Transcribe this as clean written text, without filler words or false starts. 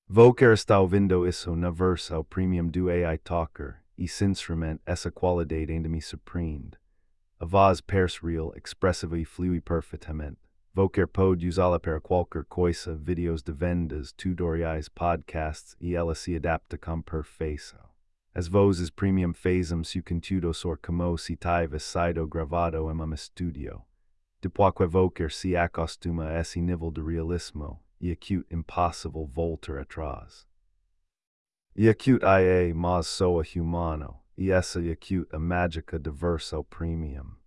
Vocer está ouvindo isso na versão premium do AI Talker, e sinceramente essa qualidade ainda me surpreende. A voz parece real, expressiva e flui perfeitamente. Vocer pode usá-la para qualquer coisa, vídeos de vendas, tutoriais, podcasts, e ela se adapta com perfeição. As vozes premium fazem seu conteúdo soar como se tivesse sido gravado em estúdio. Depois que Vocer se acostuma a esse nível de realismo, e acute impossível voltar atrás. E acute IA mas soa humano, e essa acute a mágica de verso premium.